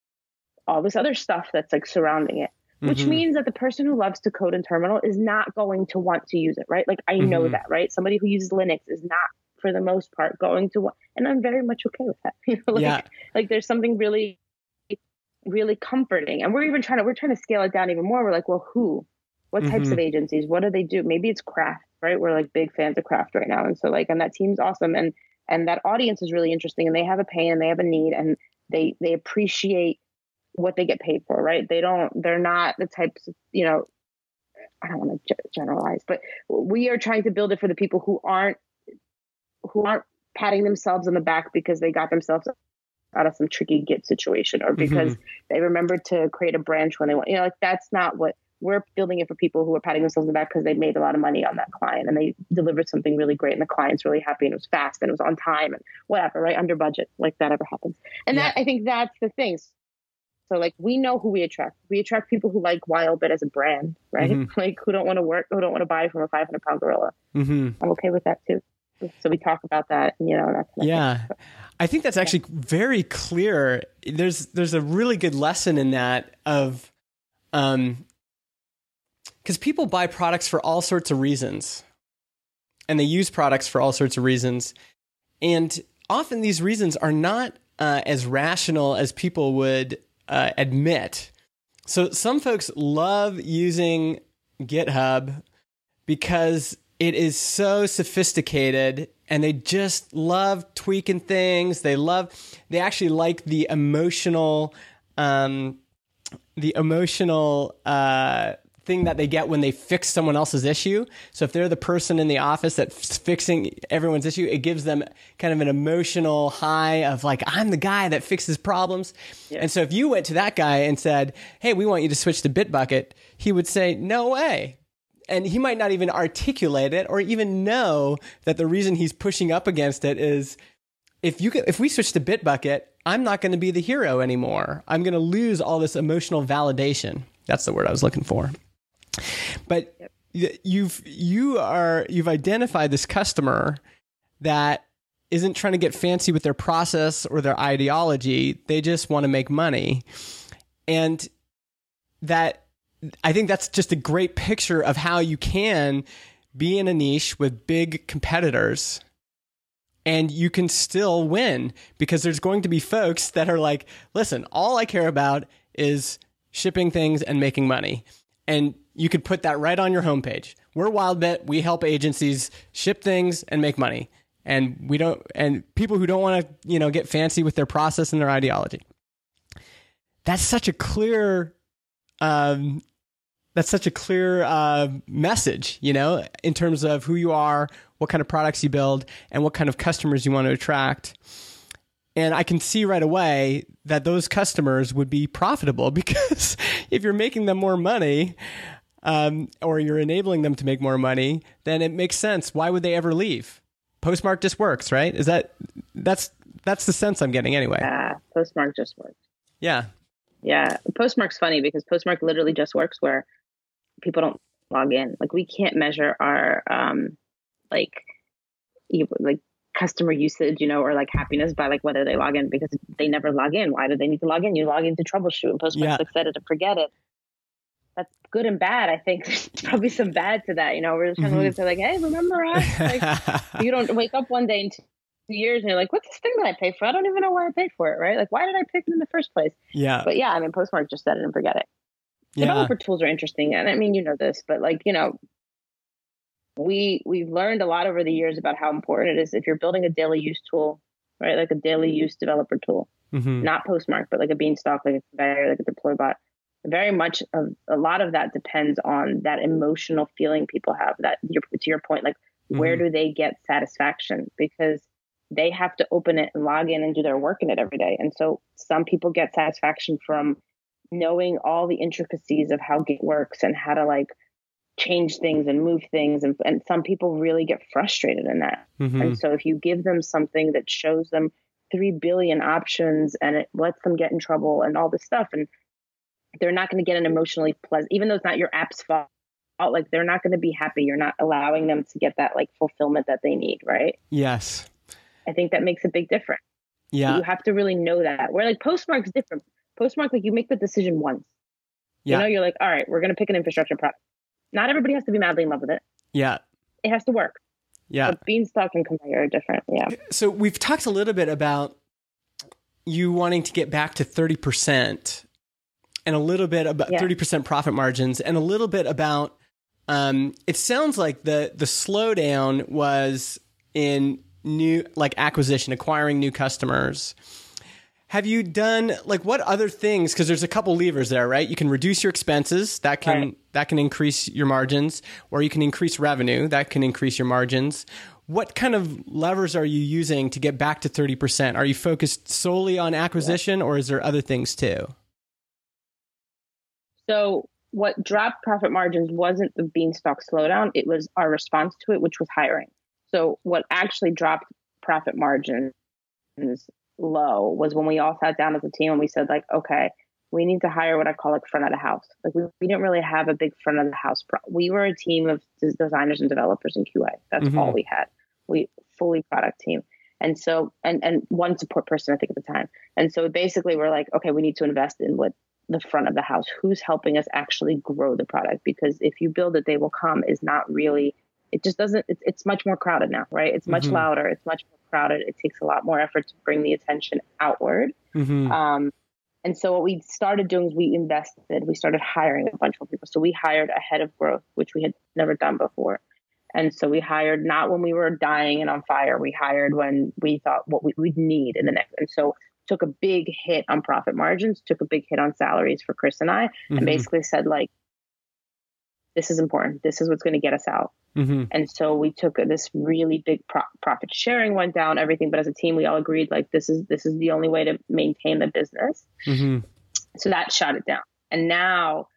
Speaker 2: all this other stuff that's like surrounding it, mm-hmm. which means that the person who loves to code in terminal is not going to want to use it, right? Like I mm-hmm. know that, right? Somebody who uses Linux is not, for the most part, going to want, and I'm very much okay with that. You know, like, yeah. like there's something really really comforting. And we're even trying to, we're trying to scale it down even more. We're like, well, who, what types mm-hmm. of agencies, what do they do? Maybe it's craft, right? We're like big fans of craft right now. And so like, and that team's awesome. And, and that audience is really interesting and they have a pain and they have a need and they, they appreciate what they get paid for, right? They don't, they're not the types of, you know, I don't want to g- generalize, but we are trying to build it for the people who aren't, who aren't patting themselves on the back because they got themselves out of some tricky Git situation or because mm-hmm. they remembered to create a branch when they want, you know, like that's not what we're building it for. People who are patting themselves on the back because they made a lot of money on that client and they delivered something really great and the client's really happy and it was fast and it was on time and whatever, right? Under budget, like that ever happens. And yeah. that, I think that's the thing. So like, we know who we attract. We attract people who like Wildbit as a brand, right? Mm-hmm. Like who don't want to work, who don't want to buy from a five hundred pound gorilla. Mm-hmm. I'm okay with that too. So we talk about that, you know. That kind of
Speaker 1: yeah,
Speaker 2: thing.
Speaker 1: I think that's actually very clear. There's there's a really good lesson in that of, um, because people buy products for all sorts of reasons, and they use products for all sorts of reasons, and often these reasons are not uh, as rational as people would uh, admit. So some folks love using GitHub because it is so sophisticated and they just love tweaking things. They love, they actually like the emotional, um, the emotional, uh, thing that they get when they fix someone else's issue. So if they're the person in the office that's fixing everyone's issue, it gives them kind of an emotional high of like, I'm the guy that fixes problems. Yeah. And so if you went to that guy and said, hey, we want you to switch to Bitbucket, he would say, no way. and he might not even articulate it or even know that the reason he's pushing up against it is if you could, if we switch to Bitbucket, I'm not going to be the hero anymore. I'm going to lose all this emotional validation. That's the word I was looking for. But yep. you've you are you've identified this customer that isn't trying to get fancy with their process or their ideology. They just want to make money. And that I think that's just a great picture of how you can be in a niche with big competitors and you can still win, because there's going to be folks that are like, listen, all I care about is shipping things and making money. And you could put that right on your homepage. We're WildBit. We help agencies ship things and make money. And we don't, and people who don't want to, you know, get fancy with their process and their ideology. That's such a clear, um, that's such a clear uh, message, you know, in terms of who you are, what kind of products you build, and what kind of customers you want to attract. And I can see right away that those customers would be profitable, because if you're making them more money, um, or you're enabling them to make more money, then it makes sense. Why would they ever leave? Postmark just works, right? Is that that's that's the sense I'm getting anyway?
Speaker 2: Yeah, Postmark just works.
Speaker 1: Yeah,
Speaker 2: yeah. Postmark's funny because Postmark literally just works where people don't log in. Like, we can't measure our um, like you, like customer usage, you know, or like happiness by like whether they log in, because they never log in. Why do they need to log in? You log in to troubleshoot, and Postmark's
Speaker 1: yeah.
Speaker 2: like set it to forget it. That's good and bad. I think there's probably some bad to that. You know, we're just kind of mm-hmm. looking at like, hey, remember us? Like, you don't wake up one day in two years and you're like, what's this thing that I pay for? I don't even know why I paid for it, right? Like, why did I pick it in the first place?
Speaker 1: Yeah.
Speaker 2: But yeah, I mean, Postmark just set it and forget it.
Speaker 1: Yeah.
Speaker 2: Developer tools are interesting. And I mean, you know this, but like, you know, we, we've learned a lot over the years about how important it is if you're building a daily use tool, right? Like a daily use developer tool, mm-hmm. not Postmark, but like a Beanstalk, like a Conveyor, like a Deploybot. Very much of a lot of that depends on that emotional feeling people have, that you're, to your point, like mm-hmm. where do they get satisfaction? Because they have to open it and log in and do their work in it every day. And so some people get satisfaction from knowing all the intricacies of how Git works and how to like change things and move things. And, and some people really get frustrated in that. Mm-hmm. And so if you give them something that shows them three billion options and it lets them get in trouble and all this stuff, and they're not going to get an emotionally pleasant, even though it's not your app's fault, like they're not going to be happy. You're not allowing them to get that like fulfillment that they need. Right.
Speaker 1: Yes.
Speaker 2: I think that makes a big difference.
Speaker 1: Yeah.
Speaker 2: You have to really know that. Where like Postmark's different. Postmark, like you make the decision once. Yeah. You know, you're like, all right, we're going to pick an infrastructure product. Not everybody has to be madly in love with it.
Speaker 1: Yeah.
Speaker 2: It has to work.
Speaker 1: Yeah.
Speaker 2: But Beanstalk and Conveyor are different. Yeah.
Speaker 1: So we've talked a little bit about you wanting to get back to thirty percent. And a little bit about yeah. thirty percent profit margins, and a little bit about, um, it sounds like the, the slowdown was in new, like acquisition, acquiring new customers. Have you done, like, what other things? Because there's a couple levers there, right? You can reduce your expenses. That can, right. that can increase your margins, or you can increase revenue. That can increase your margins. What kind of levers are you using to get back to thirty percent? Are you focused solely on acquisition, yeah. or is there other things too?
Speaker 2: So what dropped profit margins wasn't the Beanstalk slowdown. It was our response to it, which was hiring. So what actually dropped profit margins low was when we all sat down as a team and we said, like, okay, we need to hire what I call like front of the house. Like we, we didn't really have a big front of the house. Pro- we were a team of designers and developers and Q A. That's mm-hmm. all we had. We fully product team. And so, and, and one support person, I think at the time. And so basically we're like, okay, we need to invest in what the front of the house, who's helping us actually grow the product. Because if you build it, they will come is not really, it just doesn't, it's, it's much more crowded now, right? It's much mm-hmm. louder. It's much more crowded. It takes a lot more effort to bring the attention outward. Mm-hmm. Um, and so what we started doing is we invested, we started hiring a bunch of people. So we hired a head of growth, which we had never done before. And so we hired not when we were dying and on fire, we hired when we thought what we, we'd need in the next. And so took a big hit on profit margins, took a big hit on salaries for Chris and I, mm-hmm. and basically said, like, this is important. This is what's going to get us out. Mm-hmm. And so we took this really big pro- profit sharing went down, everything. But as a team, we all agreed, like, this is this is the only way to maintain the business. Mm-hmm. So that shot it down. And now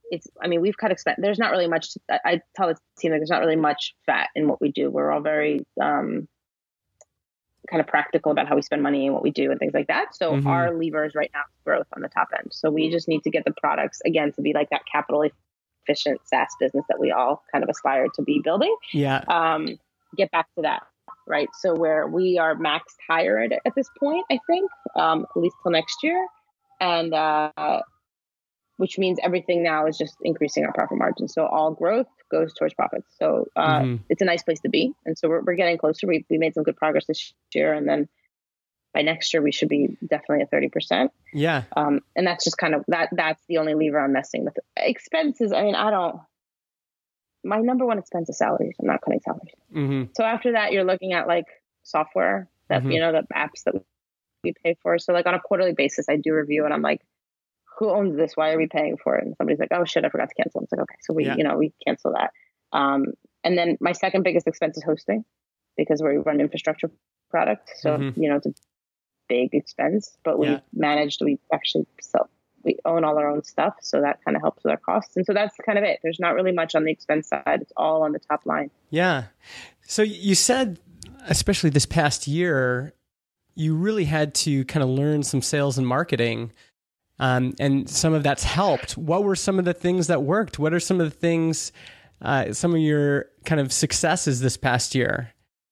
Speaker 2: it's, I mean, we've cut expense. There's not really much, I, I tell the team that there's not really much fat in what we do. We're all very um, kind of practical about how we spend money and what we do and things like that. So mm-hmm. our levers right now is growth on the top end. So we just need to get the products, again, to be like that capital efficient SaaS business that we all kind of aspire to be building.
Speaker 1: Yeah.
Speaker 2: Um, get back to that, right? So where we are maxed higher at, at this point, I think, um, at least till next year. And, uh, which means everything now is just increasing our profit margin. So all growth goes towards profits. So uh, mm-hmm. it's a nice place to be. And so we're, we're getting closer. We we made some good progress this year. And then by next year, we should be definitely at thirty percent.
Speaker 1: Yeah.
Speaker 2: Um, and that's just kind of, that. that's the only lever I'm messing with. Expenses, I mean, I don't, my number one expense is salaries. I'm not cutting salaries.
Speaker 1: Mm-hmm.
Speaker 2: So after that, you're looking at like software that, mm-hmm. you know, the apps that we pay for. So like on a quarterly basis, I do review and I'm like, who owns this? Why are we paying for it? And somebody's like, oh shit, I forgot to cancel. It's like, okay, so we, yeah. you know, we cancel that. Um, and then my second biggest expense is hosting because we run infrastructure product. So, mm-hmm. you know, it's a big expense, but we yeah. managed, we actually sell, we own all our own stuff. So that kind of helps with our costs. And so that's kind of it. There's not really much on the expense side. It's all on the top line.
Speaker 1: Yeah. So you said, especially this past year, you really had to kind of learn some sales and marketing. Um, and some of that's helped. What were some of the things that worked? What are some of the things, uh, some of your kind of successes this past year?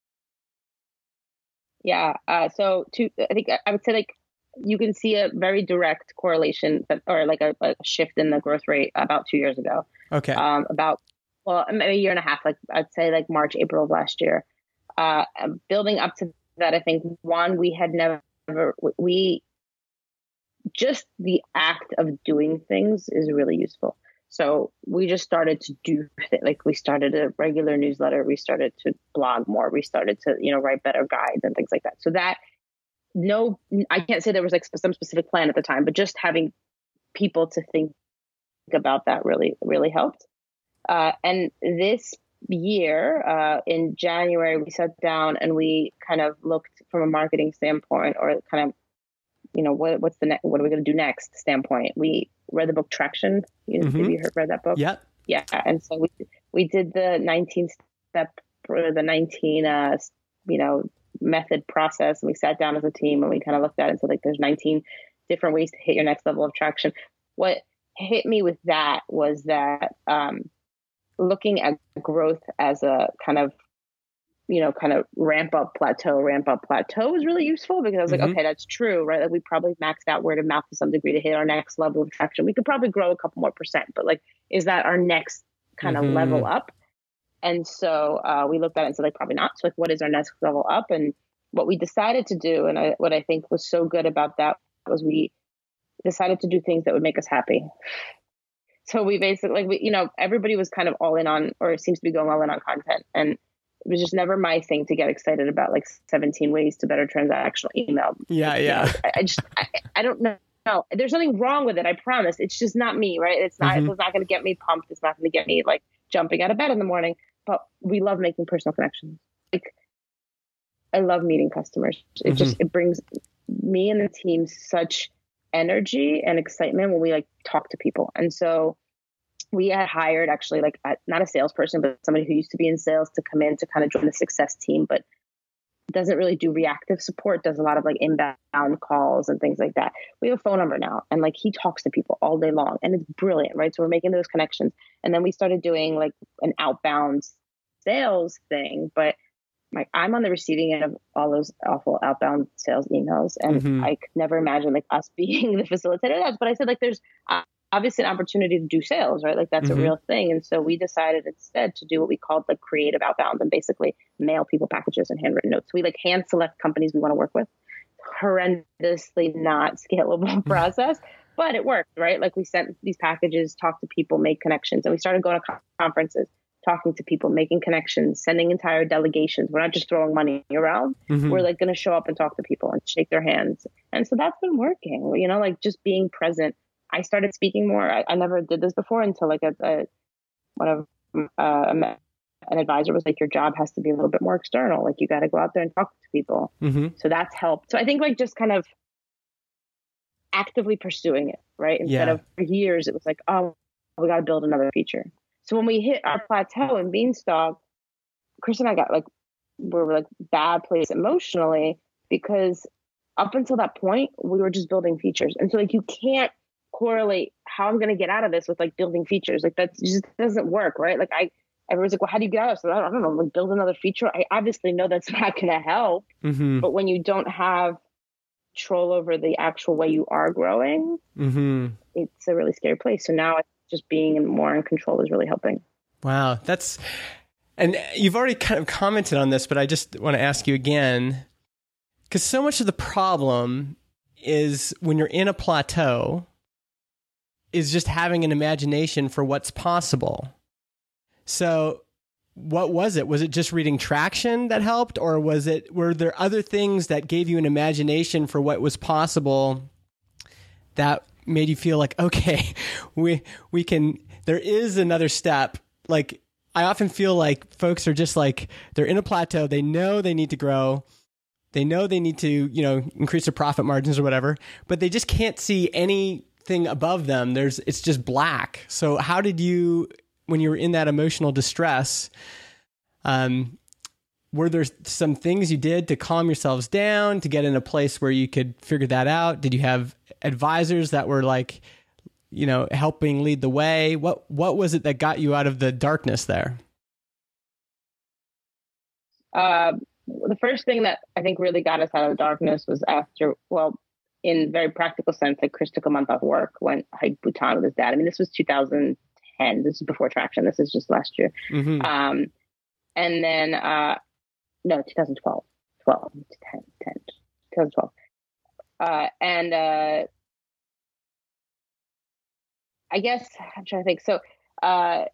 Speaker 2: Yeah. Uh, so to, I think I would say like you can see a very direct correlation that, or like a, a shift in the growth rate about two years ago.
Speaker 1: Okay.
Speaker 2: Um, about, well, maybe a year and a half, like I'd say like March, April of last year. Uh, building up to that, I think one, we had never, we, just the act of doing things is really useful. So we just started to do th- like we started a regular newsletter. We started to blog more. We started to, you know, write better guides and things like that. So that no, I can't say there was like some specific plan at the time, but just having people to think about that really, really helped. Uh, and this year, uh, in January, we sat down and we kind of looked from a marketing standpoint or kind of, you know, what, what's the next, what are we going to do next standpoint? We read the book Traction. You know, mm-hmm. Have you heard, read that book?
Speaker 1: Yeah.
Speaker 2: Yeah. And so we, we did the nineteen step or the nineteen, uh, you know, method process. And we sat down as a team and we kind of looked at it. So like there's nineteen different ways to hit your next level of traction. What hit me with that was that, um, looking at growth as a kind of, you know, kind of ramp up plateau, ramp up plateau was really useful because I was like, mm-hmm. okay, that's true, right? Like we probably maxed out word of mouth to some degree to hit our next level of traction. We could probably grow a couple more percent, but like, is that our next kind mm-hmm. of level up? And so uh, we looked at it and said, like, probably not. So like, what is our next level up? And what we decided to do, and I, what I think was so good about that was we decided to do things that would make us happy. So we basically, like, we, you know, everybody was kind of all in on, or seems to be going all in on content. And it was just never my thing to get excited about like seventeen ways to better transactional email.
Speaker 1: Yeah, yeah.
Speaker 2: You know, I, I just, I, I don't know. No, there's nothing wrong with it. I promise. It's just not me, right? It's not, mm-hmm. it's not going to get me pumped. It's not going to get me like jumping out of bed in the morning. But we love making personal connections. Like, I love meeting customers. It mm-hmm. just, it brings me and the team such energy and excitement when we like talk to people. And so we had hired actually like a, not a salesperson, but somebody who used to be in sales to come in to kind of join the success team, but doesn't really do reactive support, does a lot of like inbound calls and things like that. We have a phone number now and like he talks to people all day long and it's brilliant, right? So we're making those connections. And then we started doing like an outbound sales thing, but like I'm on the receiving end of all those awful outbound sales emails. And mm-hmm. I could never imagine like us being the facilitator of that. But I said like, there's uh, obviously an opportunity to do sales, right? Like that's mm-hmm. a real thing. And so we decided instead to do what we called like creative outbound and basically mail people packages and handwritten notes. We like hand select companies we want to work with. Horrendously not scalable process, but it worked, right? Like we sent these packages, talked to people, made connections, and we started going to conferences, talking to people, making connections, sending entire delegations. We're not just throwing money around. Mm-hmm. We're like going to show up and talk to people and shake their hands. And so that's been working, you know, like just being present. I started speaking more. I, I never did this before until like a, a one of uh, an advisor was like, your job has to be a little bit more external. Like you got to go out there and talk to people. Mm-hmm. So that's helped. So I think like just kind of actively pursuing it, right? Instead
Speaker 1: yeah.
Speaker 2: of for years, it was like, oh, we got to build another feature. So when we hit our plateau in Beanstalk, Chris and I got like, we were like bad place emotionally, because up until that point, we were just building features. And so like, you can't correlate how I'm going to get out of this with like building features. Like that just doesn't work, right? Like I, everyone's like, well, how do you get out of this? I don't know, like build another feature. I obviously know that's not going to help,
Speaker 1: mm-hmm.
Speaker 2: but when you don't have control over the actual way you are growing,
Speaker 1: mm-hmm.
Speaker 2: it's a really scary place. So now just being more in control is really helping.
Speaker 1: Wow. That's, and you've already kind of commented on this, but I just want to ask you again, because so much of the problem is when you're in a plateau is just having an imagination for what's possible. So what was it? Was it just reading Traction that helped, or was it, were there other things that gave you an imagination for what was possible that made you feel like, okay, we, we can, there is another step? Like, I often feel like folks are just like, they're in a plateau. They know they need to grow. They know they need to, you know, increase their profit margins or whatever, but they just can't see anything above them. There's, it's just black. So how did you, when you were in that emotional distress, um, were there some things you did to calm yourselves down, to get in a place where you could figure that out? Did you have advisors that were like, you know, helping lead the way? What, what was it that got you out of the darkness there?
Speaker 2: Uh, the first thing that I think really got us out of the darkness was after, well, in very practical sense, like Chris took a month off work, went hike Bhutan with his dad. I mean, this was two thousand ten. This is before Traction. This is just last year.
Speaker 1: Mm-hmm.
Speaker 2: Um, and then, uh, no, twenty twelve, twelve, ten, ten, twenty twelve. Uh, and, uh, I guess I'm trying to think. So, uh,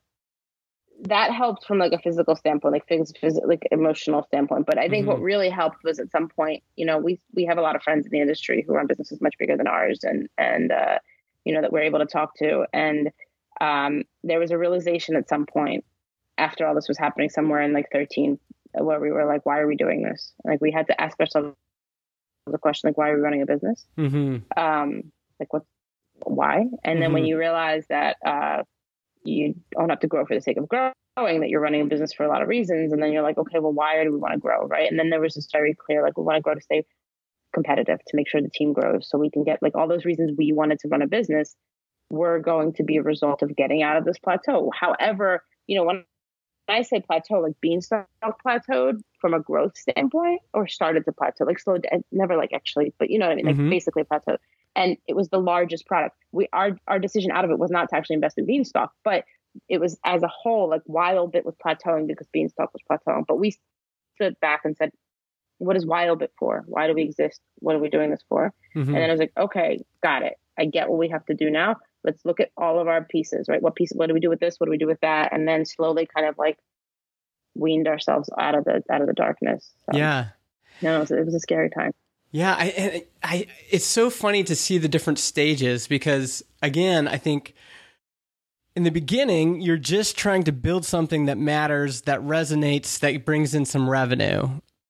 Speaker 2: that helped from like a physical standpoint, like phys- like emotional standpoint. But I think mm-hmm. what really helped was at some point, you know, we, we have a lot of friends in the industry who run businesses much bigger than ours, and, and, uh, you know, that we're able to talk to. And, um, there was a realization at some point after all this was happening, somewhere in like thirteen, where we were like, why are we doing this? Like, we had to ask ourselves the question, like, why are we running a business?
Speaker 1: Mm-hmm.
Speaker 2: Um, like, what, why? And mm-hmm. then when you realize that, uh, you don't have to grow for the sake of growing, that you're running a business for a lot of reasons. And then you're like, okay, well, why do we want to grow? Right. And then there was this very clear, like, we want to grow to stay competitive, to make sure the team grows, so we can get like all those reasons we wanted to run a business were going to be a result of getting out of this plateau. However, you know, when I say plateau, like Beanstalk plateaued from a growth standpoint, or started to plateau, like slowed, never like actually, but you know what I mean? Like mm-hmm. basically plateaued. And it was the largest product. We, our, our decision out of it was not to actually invest in Beanstalk, but it was as a whole, like Wildbit was plateauing because Beanstalk was plateauing. But we stood back and said, what is Wildbit for? Why do we exist? What are we doing this for? Mm-hmm. And then I was like, okay, got it. I get what we have to do now. Let's look at all of our pieces, right? What piece, what do we do with this? What do we do with that? And then slowly kind of like weaned ourselves out of the, out of the darkness. So,
Speaker 1: yeah.
Speaker 2: No, it was, it was a scary time.
Speaker 1: Yeah. I, I, it's so funny to see the different stages, because again, I think in the beginning, you're just trying to build something that matters, that resonates, that brings in some revenue.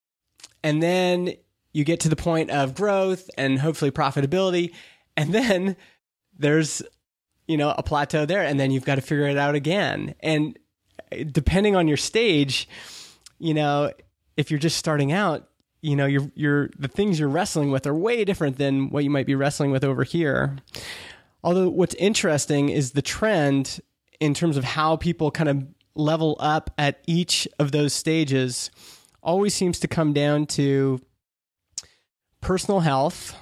Speaker 1: And then you get to the point of growth and hopefully profitability. And then there's, you know, a plateau there, and then you've got to figure it out again. And depending on your stage, you know, if you're just starting out, you know, you're, you're, the things you're wrestling with are way different than what you might be wrestling with over here. Although what's interesting is the trend in terms of how people kind of level up at each of those stages always seems to come down to personal health,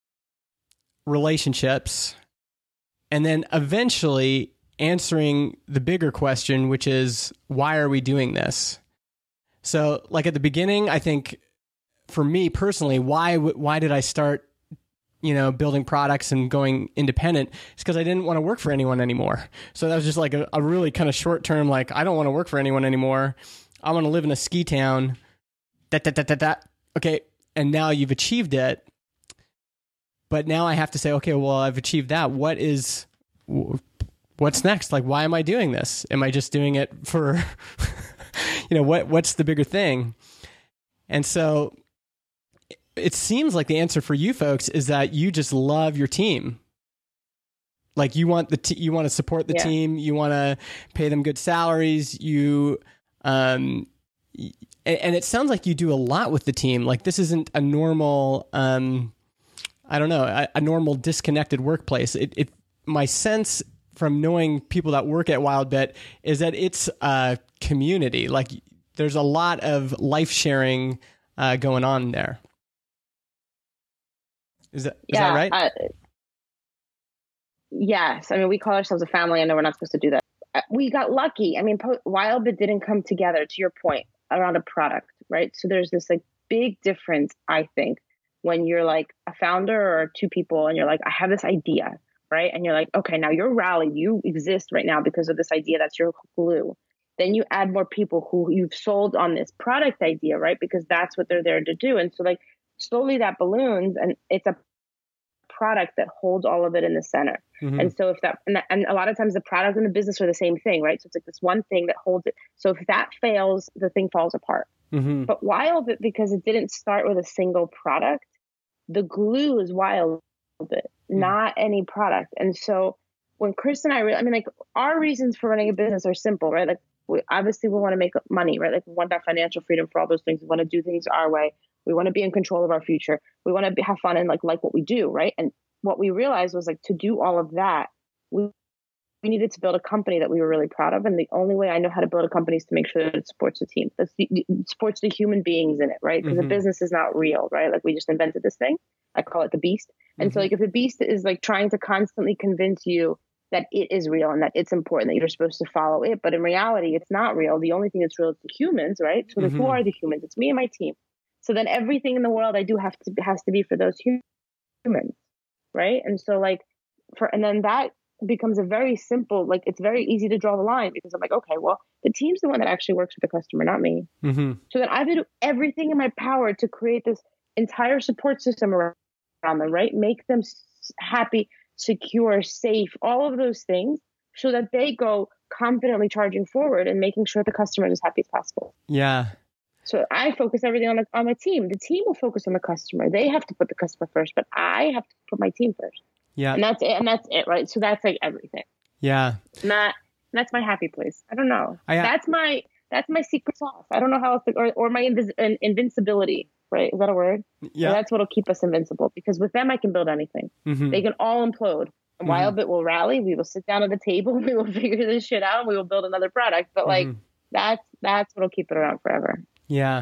Speaker 1: relationships, and then eventually answering the bigger question, which is, why are we doing this? So like at the beginning, I think for me personally, why, why did I start, you know, building products and going independent? It's because I didn't want to work for anyone anymore. So that was just like a, a really kind of short term, like, I don't want to work for anyone anymore. I want to live in a ski town. That, that, that, that, that. Okay. And now you've achieved it. But now I have to say, okay, well, I've achieved that. What is, what's next? Like, why am I doing this? Am I just doing it for, you know, what, what's the bigger thing? And so it seems like the answer for you folks is that you just love your team. Like you want the t- you want to support the
Speaker 2: yeah.
Speaker 1: team, you want to pay them good salaries, you um y- and, and it sounds like you do a lot with the team. Like this isn't a normal um I don't know, a, a normal disconnected workplace. It it my sense from knowing people that work at WildBit is that it's a community. Like there's a lot of life sharing uh, going on there. Is that, is
Speaker 2: yeah,
Speaker 1: that right?
Speaker 2: Uh, yes. I mean, we call ourselves a family. I know we're not supposed to do that. We got lucky. I mean, po- WildBit didn't come together, to your point, around a product, right? So there's this like big difference, I think, when you're like a founder or two people and you're like, I have this idea, right? And you're like, okay, now you're rallied. You exist right now because of this idea. That's your glue. Then you add more people who you've sold on this product idea, right? Because that's what they're there to do. And so like slowly that balloons and it's a product that holds all of it in the center. Mm-hmm. And so if that and, that, and a lot of times the product and the business are the same thing, right? So it's like this one thing that holds it. So if that fails, the thing falls apart. Mm-hmm. But WildBit, because it didn't start with a single product, the glue is WildBit, mm-hmm. not any product. And so when Chris and I, re- I mean, like our reasons for running a business are simple, right? Like we, obviously we want to make money, right? Like we want that financial freedom for all those things. We want to do things our way. We want to be in control of our future. We want to be, have fun and like like what we do, right? And what we realized was like to do all of that, we we needed to build a company that we were really proud of. And the only way I know how to build a company is to make sure that it supports the team, that it supports the human beings in it, right? Because mm-hmm. the business is not real, right? Like we just invented this thing. I call it the beast. And mm-hmm. so like if the beast is like trying to constantly convince you that it is real and that it's important, that you're supposed to follow it, but in reality, it's not real. The only thing that's real is the humans, right? So mm-hmm. who are the humans? It's me and my team. So then everything in the world I do have to has to be for those humans, right? And so like for and then that becomes a very simple, like it's very easy to draw the line because I'm like, okay, well, the team's the one that actually works with the customer, not me. Mm-hmm. So then I have to do everything in my power to create this entire support system around them, right? Make them happy, secure, safe, all of those things, so that they go confidently charging forward and making sure the customer is as happy as possible.
Speaker 1: Yeah.
Speaker 2: So I focus everything on the, on my team. The team will focus on the customer. They have to put the customer first, but I have to put my team first.
Speaker 1: Yeah.
Speaker 2: And that's it. And that's it, right? So that's like everything.
Speaker 1: Yeah.
Speaker 2: And that, that's my happy place. I don't know.
Speaker 1: I,
Speaker 2: that's my, that's my secret sauce. I don't know how else to, or, or my invis, in, invincibility, right? Is that a word? Yeah. So that's what'll keep us invincible, because with them, I can build anything. Mm-hmm. They can all implode. And mm-hmm. WildBit will rally. We will sit down at the table. We will figure this shit out. And we will build another product. But like, mm-hmm. that's, that's what'll keep it around forever.
Speaker 1: Yeah.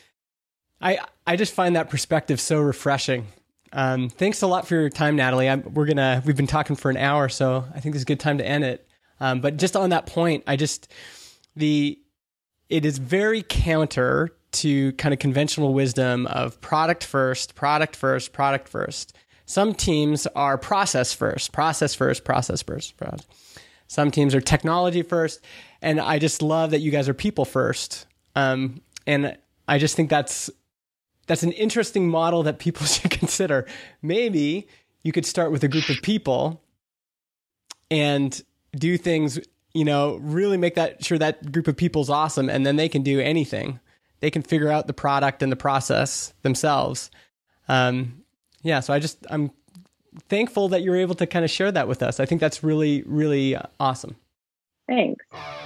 Speaker 1: I I just find that perspective so refreshing. Um, thanks a lot for your time, Natalie. I'm, we're gonna we've been talking for an hour, so I think this is a good time to end it. Um, but just on that point, I just the it is very counter to kind of conventional wisdom of product first, product first, product first. Some teams are process first, process first, process first. Some teams are technology first, and I just love that you guys are people first. Um, And I just think that's that's an interesting model that people should consider. Maybe you could start with a group of people and do things, you know, really make that sure that group of people is awesome, and then they can do anything. They can figure out the product and the process themselves. Um, yeah, so I just I'm thankful that you're able to kind of share that with us. I think that's really, really awesome.
Speaker 2: Thanks.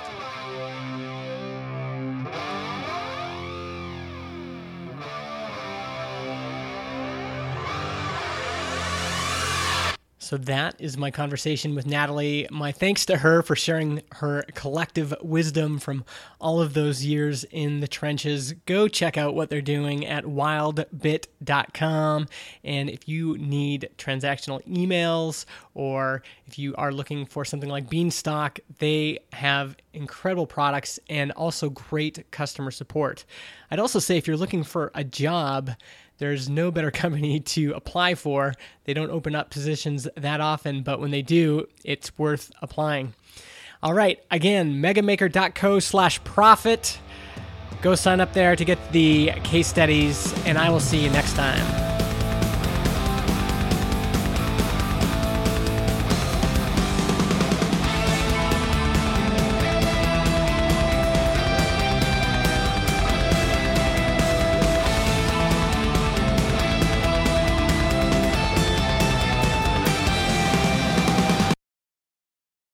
Speaker 1: So that is my conversation with Natalie. My thanks to her for sharing her collective wisdom from all of those years in the trenches. Go check out what they're doing at wild bit dot com. And if you need transactional emails, or if you are looking for something like Beanstalk, they have incredible products and also great customer support. I'd also say if you're looking for a job, there's no better company to apply for. They don't open up positions that often, but when they do, it's worth applying. All right, again, megamaker dot co slash profit. Go sign up there to get the case studies, and I will see you next time.